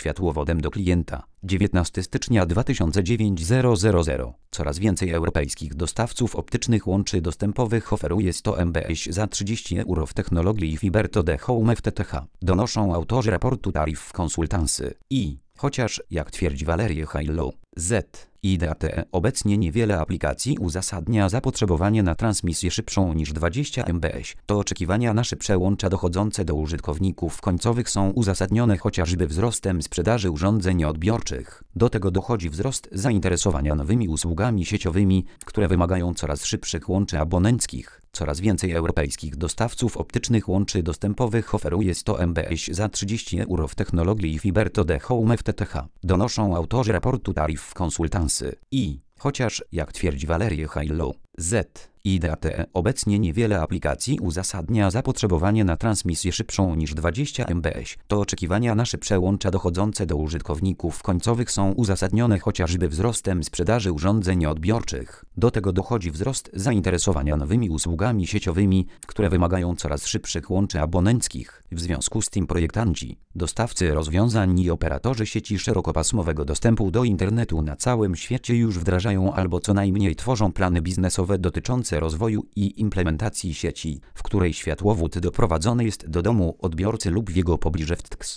światłowodem do klienta. 19 stycznia 2009 000. Coraz więcej europejskich dostawców optycznych łączy dostępowych oferuje 100 mbps za 30 euro w technologii Fiber to the Home FTTH. Donoszą autorzy raportu Tariff Consultancy. Chociaż, jak twierdzi Valerie Haillow, IDATE obecnie niewiele aplikacji uzasadnia zapotrzebowanie na transmisję szybszą niż 20 mbps, to oczekiwania na szybsze łącza dochodzące do użytkowników końcowych są uzasadnione chociażby wzrostem sprzedaży urządzeń odbiorczych. Do tego dochodzi wzrost zainteresowania nowymi usługami sieciowymi, które wymagają coraz szybszych łączy abonenckich. Coraz więcej europejskich dostawców optycznych łączy dostępowych oferuje 100 mbps za 30 euro w technologii Fiber to the Home FTTH. Donoszą autorzy raportu Tariff Consultancy. Chociaż, jak twierdzi Valerie Haillow, IDATE obecnie niewiele aplikacji uzasadnia zapotrzebowanie na transmisję szybszą niż 20 mbps, to oczekiwania na szybsze łącza dochodzące do użytkowników końcowych są uzasadnione chociażby wzrostem sprzedaży urządzeń odbiorczych. Do tego dochodzi wzrost zainteresowania nowymi usługami sieciowymi, które wymagają coraz szybszych łączy abonenckich. W związku z tym projektanci, dostawcy rozwiązań i operatorzy sieci szerokopasmowego dostępu do internetu na całym świecie już wdrażają albo co najmniej tworzą plany biznesowe dotyczące rozwoju i implementacji sieci, w której światłowód doprowadzony jest do domu odbiorcy lub w jego pobliże wtx.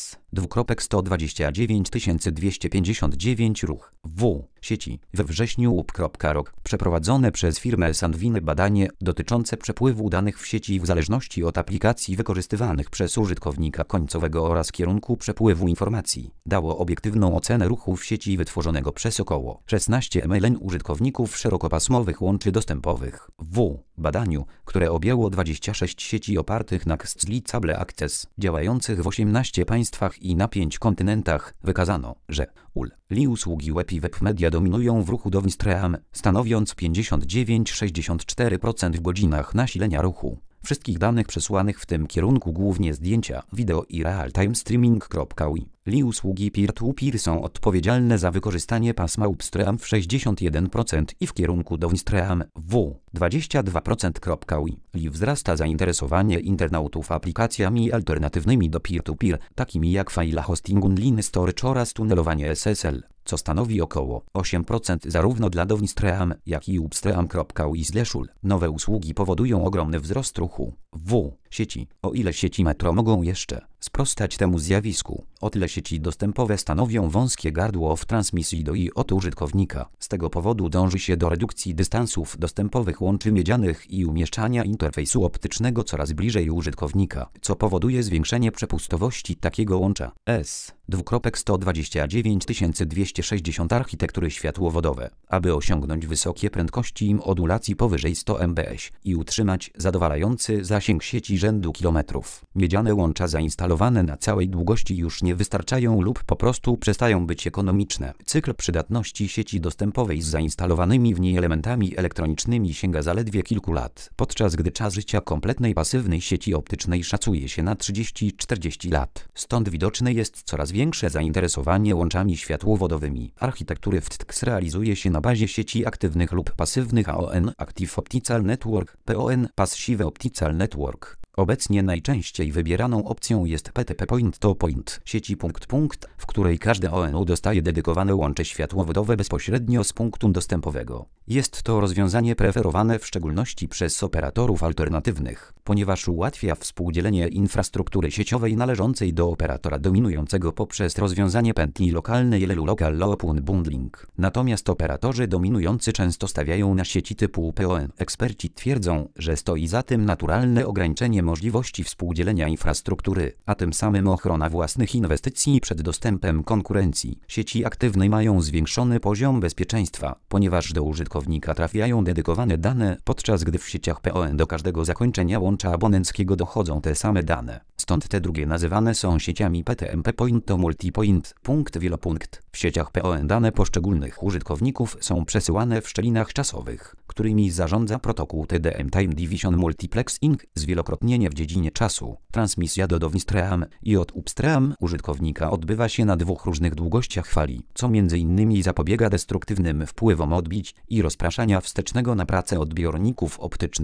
S.19259 ruch sieci we wrześniu ub.rok przeprowadzone przez firmę Sandvine badanie dotyczące przepływu danych w sieci w zależności od aplikacji wykorzystywanych przez użytkownika końcowego oraz kierunku przepływu informacji dało obiektywną ocenę ruchu w sieci wytworzonego przez około 16 mln użytkowników szerokopasmowych łączy dostępowych. W badaniu, które objęło 26 sieci opartych na Cable Access działających w 18 państwach i na 5 kontynentach, wykazano, że usługi web i web media dominują w ruchu downstream, stanowiąc 59,64% w godzinach nasilenia ruchu wszystkich danych przesłanych w tym kierunku, głównie zdjęcia, wideo i real-time streaming. Usługi peer-to-peer są odpowiedzialne za wykorzystanie pasma upstream w 61% i w kierunku downstream w 22%. Wzrasta zainteresowanie internautów aplikacjami alternatywnymi do peer-to-peer, takimi jak file hosting online storage oraz tunelowanie SSL, co stanowi około 8% zarówno dla downstream, jak i upstream. Nowe usługi powodują ogromny wzrost ruchu w sieci. O ile sieci metro mogą jeszcze sprostać temu zjawisku, o tyle sieci dostępowe stanowią wąskie gardło w transmisji do i od użytkownika. Z tego powodu dąży się do redukcji dystansów dostępowych łączy miedzianych i umieszczania interfejsu optycznego coraz bliżej użytkownika, co powoduje zwiększenie przepustowości takiego łącza. S.129.260 architektury światłowodowe, aby osiągnąć wysokie prędkości modulacji powyżej 100 mbps i utrzymać zadowalający zasięg sieci rzędu kilometrów. Miedziane łącza zainstalowane na całej długości już nie wystarczają lub po prostu przestają być ekonomiczne. Cykl przydatności sieci dostępowej z zainstalowanymi w niej elementami elektronicznymi sięga zaledwie kilku lat, podczas gdy czas życia kompletnej pasywnej sieci optycznej szacuje się na 30-40 lat. Stąd widoczne jest coraz większe zainteresowanie łączami światłowodowymi. Architektury wtx realizuje się na bazie sieci aktywnych lub pasywnych AON Active Optical Network, PON Passive Optical Network. Obecnie najczęściej wybieraną opcją jest PTP Point-to-Point sieci punkt-punkt, w której każde ONU dostaje dedykowane łącze światłowodowe bezpośrednio z punktu dostępowego. Jest to rozwiązanie preferowane w szczególności przez operatorów alternatywnych, ponieważ ułatwia współdzielenie infrastruktury sieciowej należącej do operatora dominującego poprzez rozwiązanie pętli lokalnej Local Open Bundling. Natomiast operatorzy dominujący często stawiają na sieci typu PON. Eksperci twierdzą, że stoi za tym naturalne ograniczenie możliwości współdzielenia infrastruktury, a tym samym ochrona własnych inwestycji przed dostępem konkurencji. Sieci aktywne mają zwiększony poziom bezpieczeństwa, ponieważ do użytkownika trafiają dedykowane dane, podczas gdy w sieciach PON do każdego zakończenia łącza abonenckiego dochodzą te same dane. Stąd te drugie nazywane są sieciami PTMP Point to Multipoint, punkt wielopunkt. W sieciach PON dane poszczególnych użytkowników są przesyłane w szczelinach czasowych, którymi zarządza protokół TDM Time Division Multiplexing, zwielokrotnienie w dziedzinie czasu. Transmisja do downstream i od upstream użytkownika odbywa się na dwóch różnych długościach fali, co m.in. zapobiega destruktywnym wpływom odbić i rozpraszania wstecznego na pracę odbiorników optycznych.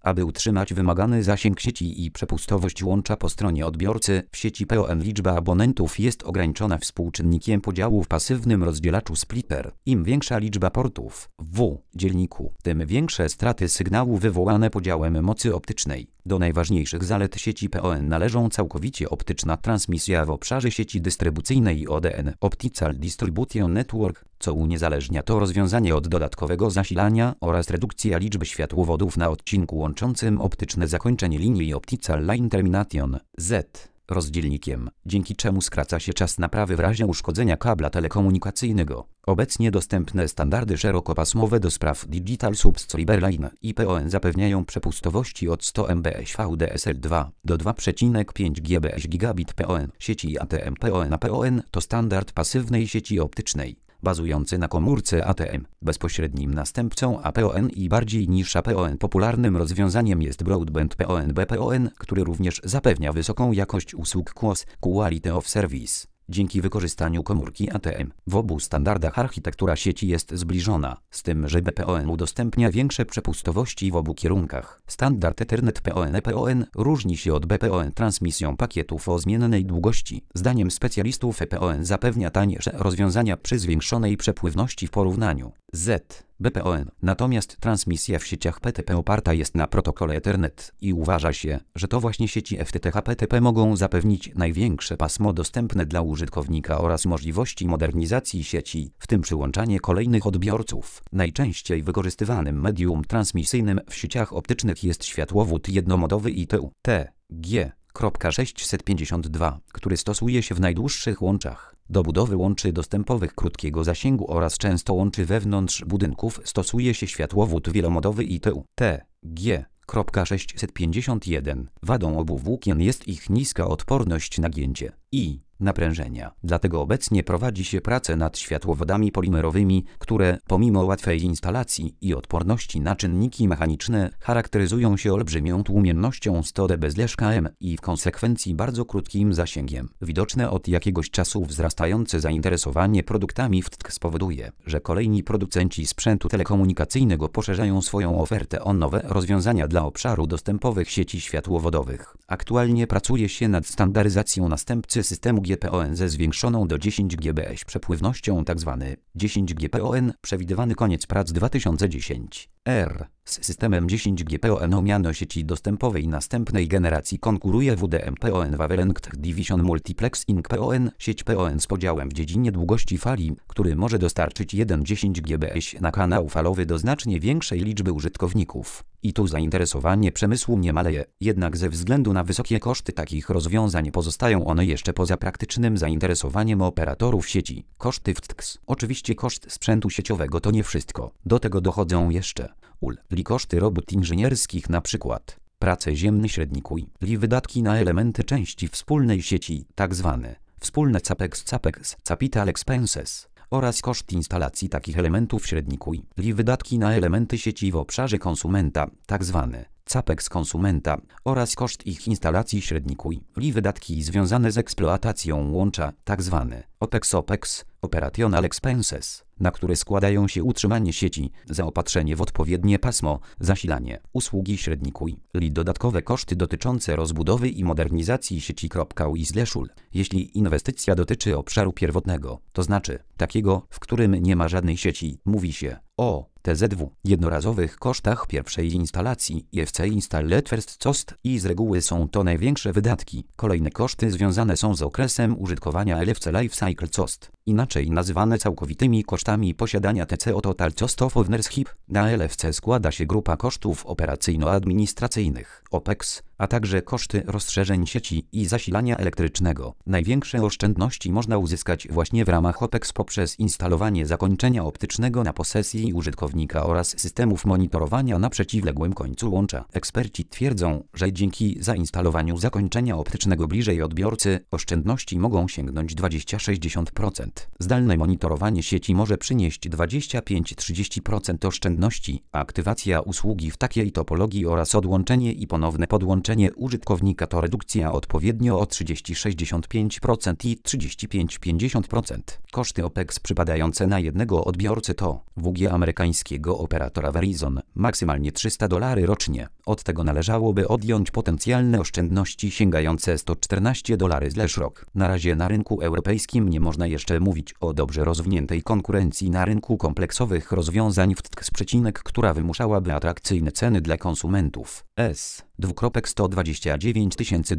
Aby utrzymać wymagany zasięg sieci i przepustowość łącza po stronie odbiorcy, w sieci PON liczba abonentów jest ograniczona współczynnikiem podziału w pasywnym rozdzielaczu splitter. Im większa liczba portów w dzielniku, tym większe straty sygnału wywołane podziałem mocy optycznej. Do najważniejszych zalet sieci PON należą całkowicie optyczna transmisja w obszarze sieci dystrybucyjnej ODN Optical Distribution Network, co uniezależnia to rozwiązanie od dodatkowego zasilania oraz redukcja liczby światłowodów na odcinku łączącym optyczne zakończenie linii Optical Line Termination Z rozdzielnikiem, dzięki czemu skraca się czas naprawy w razie uszkodzenia kabla telekomunikacyjnego. Obecnie dostępne standardy szerokopasmowe do spraw Digital Subscriber Line i PON zapewniają przepustowości od 100 mbps VDSL2 do 2,5 gbps gigabit PON. Sieci ATM PON. PON to standard pasywnej sieci optycznej, bazujący na komórce ATM. Bezpośrednim następcą APON i bardziej niż APON popularnym rozwiązaniem jest Broadband PON BPON, który również zapewnia wysoką jakość usług QoS Quality of Service. Dzięki wykorzystaniu komórki ATM w obu standardach architektura sieci jest zbliżona, z tym że BPON udostępnia większe przepustowości w obu kierunkach. Standard Ethernet PON różni się od BPON transmisją pakietów o zmiennej długości. Zdaniem specjalistów PON zapewnia tańsze rozwiązania przy zwiększonej przepływności w porównaniu z BPON. Natomiast transmisja w sieciach PTP oparta jest na protokole Ethernet i uważa się, że to właśnie sieci FTTH-PTP mogą zapewnić największe pasmo dostępne dla użytkownika oraz możliwości modernizacji sieci, w tym przyłączanie kolejnych odbiorców. Najczęściej wykorzystywanym medium transmisyjnym w sieciach optycznych jest światłowód jednomodowy ITU-T-G.652, który stosuje się w najdłuższych łączach. Do budowy łączy dostępowych krótkiego zasięgu oraz często łączy wewnątrz budynków stosuje się światłowód wielomodowy ITU-T-G.651. Wadą obu włókien jest ich niska odporność na gięcie i naprężenia. Dlatego obecnie prowadzi się pracę nad światłowodami polimerowymi, które pomimo łatwej instalacji i odporności na czynniki mechaniczne charakteryzują się olbrzymią tłumiennością 100 dB/km i w konsekwencji bardzo krótkim zasięgiem. Widoczne od jakiegoś czasu wzrastające zainteresowanie produktami FTTH spowoduje, że kolejni producenci sprzętu telekomunikacyjnego poszerzają swoją ofertę o nowe rozwiązania dla obszaru dostępowych sieci światłowodowych. Aktualnie pracuje się nad standaryzacją następcy systemu GPON ze zwiększoną do 10 gbps przepływnością tzw. 10G PON, przewidywany koniec prac 2010 r. Z systemem 10G PON o miano sieci dostępowej następnej generacji konkuruje WDM PON Wavelength Division Multiplexing PON, sieć PON z podziałem w dziedzinie długości fali, który może dostarczyć 1,10 gbps na kanał falowy do znacznie większej liczby użytkowników. I tu zainteresowanie przemysłu nie maleje, jednak ze względu na wysokie koszty takich rozwiązań pozostają one jeszcze poza praktycznym zainteresowaniem operatorów sieci. Koszty FTTX. Oczywiście koszt sprzętu sieciowego to nie wszystko. Do tego dochodzą jeszcze koszty robót inżynierskich, np. prace ziemne średnikuj, wydatki na elementy części wspólnej sieci, tzw. wspólne CAPEX, Capital Expenses, oraz koszt instalacji takich elementów średnikuj, wydatki na elementy sieci w obszarze konsumenta, tzw. CAPEX konsumenta, oraz koszt ich instalacji średnikuj, wydatki związane z eksploatacją łącza, tzw. OPEX, Operational Expenses, na które składają się utrzymanie sieci, zaopatrzenie w odpowiednie pasmo, zasilanie, usługi średnikuj, dodatkowe koszty dotyczące rozbudowy i modernizacji sieci. Jeśli inwestycja dotyczy obszaru pierwotnego, to znaczy takiego, w którym nie ma żadnej sieci, mówi się o TZW, jednorazowych kosztach pierwszej instalacji FC Installed First Cost i z reguły są to największe wydatki. Kolejne koszty związane są z okresem użytkowania LFC Lifecycle Cost, inaczej nazywane całkowitymi kosztami posiadania TCO Total Cost of Ownership. Na LFC składa się grupa kosztów operacyjno-administracyjnych, OPEX, a także koszty rozszerzeń sieci i zasilania elektrycznego. Największe oszczędności można uzyskać właśnie w ramach OPEX poprzez instalowanie zakończenia optycznego na posesji użytkownika oraz systemów monitorowania na przeciwległym końcu łącza. Eksperci twierdzą, że dzięki zainstalowaniu zakończenia optycznego bliżej odbiorcy oszczędności mogą sięgnąć 20–60%. Zdalne monitorowanie sieci może przynieść 25–30% oszczędności, a aktywacja usługi w takiej topologii oraz odłączenie i ponowne podłączenie użytkownika to redukcja odpowiednio o 30–65% i 35–50%. Koszty OPEX przypadające na jednego odbiorcę to WG amerykańskiego operatora Verizon maksymalnie $300 rocznie. Od tego należałoby odjąć potencjalne oszczędności sięgające $114/rok. Na razie na rynku europejskim nie można jeszcze mówić o dobrze rozwiniętej konkurencji na rynku kompleksowych rozwiązań FTTX, która wymuszałaby atrakcyjne ceny dla konsumentów. S.129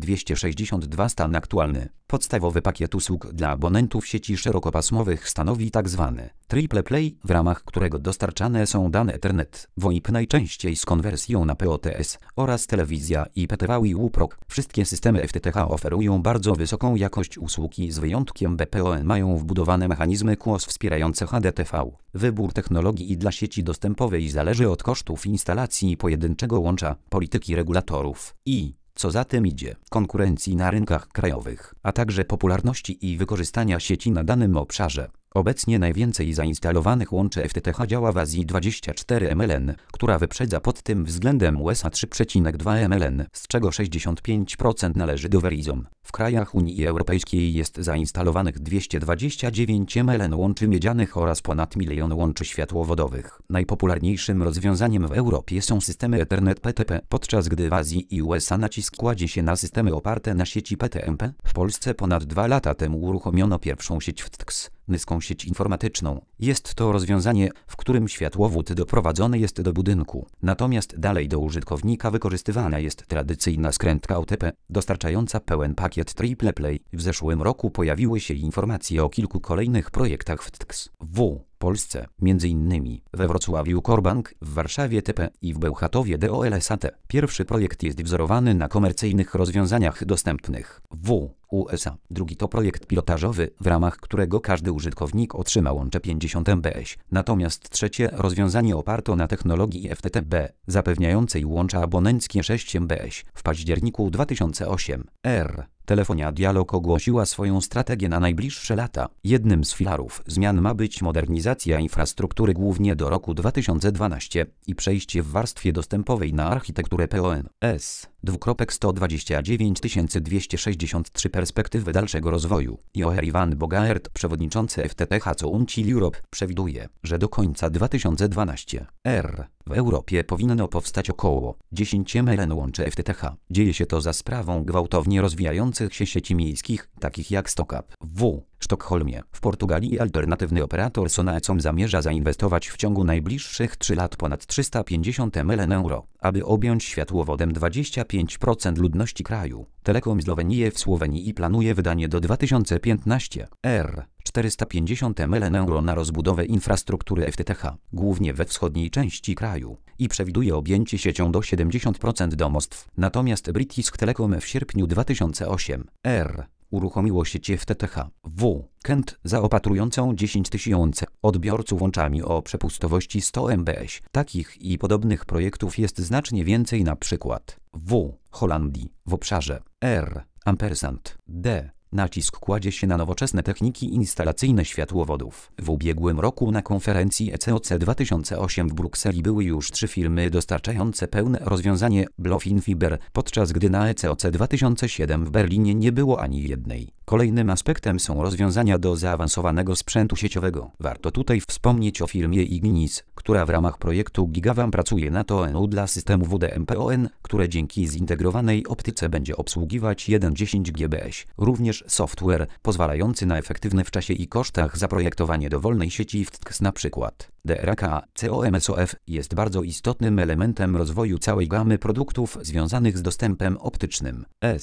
262 stan aktualny. Podstawowy pakiet usług dla abonentów sieci szerokopasmowych stanowi tzw. Triple Play, w ramach którego dostarczane są dane Ethernet, VoIP najczęściej z konwersją na POTS oraz telewizja IPTV i UPROG. Wszystkie systemy FTTH oferują bardzo wysoką jakość usługi, z wyjątkiem BPON mają wbudowane mechanizmy QoS wspierające HDTV. Wybór technologii i dla sieci dostępowej zależy od kosztów instalacji pojedynczego łącza, polityki regulatorów i, co za tym idzie, konkurencji na rynkach krajowych, a także popularności i wykorzystania sieci na danym obszarze. Obecnie najwięcej zainstalowanych łączy FTTH działa w Azji 24 mln, która wyprzedza pod tym względem USA 3,2 mln, z czego 65% należy do Verizon. W krajach Unii Europejskiej jest zainstalowanych 229 mln łączy miedzianych oraz ponad 1 milion łączy światłowodowych. Najpopularniejszym rozwiązaniem w Europie są systemy Ethernet PTP, podczas gdy w Azji i USA nacisk kładzie się na systemy oparte na sieci PTMP. W Polsce ponad 2 lata temu uruchomiono pierwszą sieć FTTX, niską sieć informatyczną. Jest to rozwiązanie, w którym światłowód doprowadzony jest do budynku. Natomiast dalej do użytkownika wykorzystywana jest tradycyjna skrętka OTP, dostarczająca pełen pakiet Triple Play. W zeszłym roku pojawiły się informacje o kilku kolejnych projektach FTTX w Polsce, m.in. we Wrocławiu Corbank, w Warszawie TP i w Bełchatowie DOLSAT. Pierwszy projekt jest wzorowany na komercyjnych rozwiązaniach dostępnych w USA. Drugi to projekt pilotażowy, w ramach którego każdy użytkownik otrzyma łącze 50 Mbps. Natomiast trzecie rozwiązanie oparto na technologii FTTB, zapewniającej łącza abonenckie 6 Mbps. W październiku 2008 r. Telefonia Dialog ogłosiła swoją strategię na najbliższe lata. Jednym z filarów zmian ma być modernizacja infrastruktury głównie do roku 2012 i przejście w warstwie dostępowej na architekturę PON. S.129 263 perspektywy dalszego rozwoju. Johan Bogaert, przewodniczący FTTH Council Europe, przewiduje, że do końca 2012 r. w Europie powinno powstać około 10 mln łączy FTTH. Dzieje się to za sprawą gwałtownie rozwijających się sieci miejskich, takich jak Stokap w Sztokholmie. W Portugalii alternatywny operator Sonacom zamierza zainwestować w ciągu najbliższych 3 lat ponad 350 mln euro, aby objąć światłowodem 25% ludności kraju. Telekom Slovenije w Słowenii planuje wydanie do 2015 r. 450 mln euro na rozbudowę infrastruktury FTTH, głównie we wschodniej części kraju, i przewiduje objęcie siecią do 70% domostw. Natomiast British Telecom w sierpniu 2008 r. uruchomiło sieć FTTH w Kent zaopatrującą 10 000 odbiorców łączami o przepustowości 100 Mbps. Takich i podobnych projektów jest znacznie więcej, na przykład w Holandii w obszarze R&D. Nacisk kładzie się na nowoczesne techniki instalacyjne światłowodów. W ubiegłym roku na konferencji ECOC 2008 w Brukseli były już 3 firmy dostarczające pełne rozwiązanie Bluefin Fiber, podczas gdy na ECOC 2007 w Berlinie nie było ani jednej. Kolejnym aspektem są rozwiązania do zaawansowanego sprzętu sieciowego. Warto tutaj wspomnieć o firmie Ignis, która w ramach projektu GigaWAM pracuje nad ONU dla systemu WDM-PON, które dzięki zintegrowanej optyce będzie obsługiwać 1,10 Gbps. Również software pozwalający na efektywne w czasie i kosztach zaprojektowanie dowolnej sieci FTTX, na przykład DRAK-COMSOF, jest bardzo istotnym elementem rozwoju całej gamy produktów związanych z dostępem optycznym.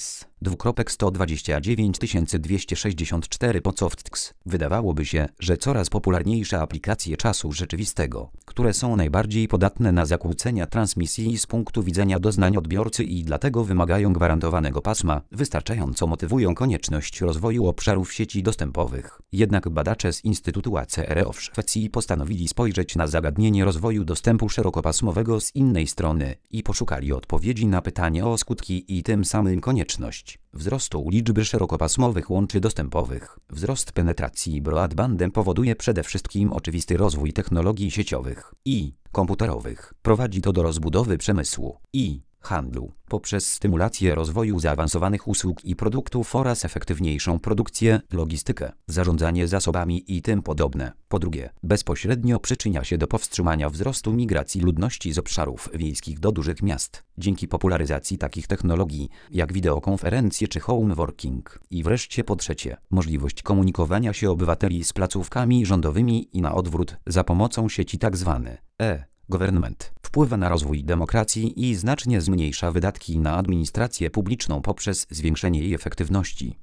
S.129 264 po co FTTX? Wydawałoby się, że coraz popularniejsze aplikacje czasu rzeczywistego, które są najbardziej podatne na zakłócenia transmisji z punktu widzenia doznań odbiorcy i dlatego wymagają gwarantowanego pasma, wystarczająco motywują konieczność rozwoju obszarów sieci dostępowych. Jednak badacze z Instytutu ACRO w Szwecji postanowili spojrzeć spojrzeć na zagadnienie rozwoju dostępu szerokopasmowego z innej strony i poszukali odpowiedzi na pytanie o skutki i tym samym konieczność wzrostu liczby szerokopasmowych łączy dostępowych. Wzrost penetracji broadbandem powoduje przede wszystkim oczywisty rozwój technologii sieciowych i komputerowych. Prowadzi to do rozbudowy przemysłu i handlu poprzez stymulację rozwoju zaawansowanych usług i produktów oraz efektywniejszą produkcję, logistykę, zarządzanie zasobami i tym podobne. Po drugie, bezpośrednio przyczynia się do powstrzymania wzrostu migracji ludności z obszarów wiejskich do dużych miast, dzięki popularyzacji takich technologii jak wideokonferencje czy home working. I wreszcie po trzecie, możliwość komunikowania się obywateli z placówkami rządowymi i na odwrót za pomocą sieci tzw. Government wpływa na rozwój demokracji i znacznie zmniejsza wydatki na administrację publiczną poprzez zwiększenie jej efektywności.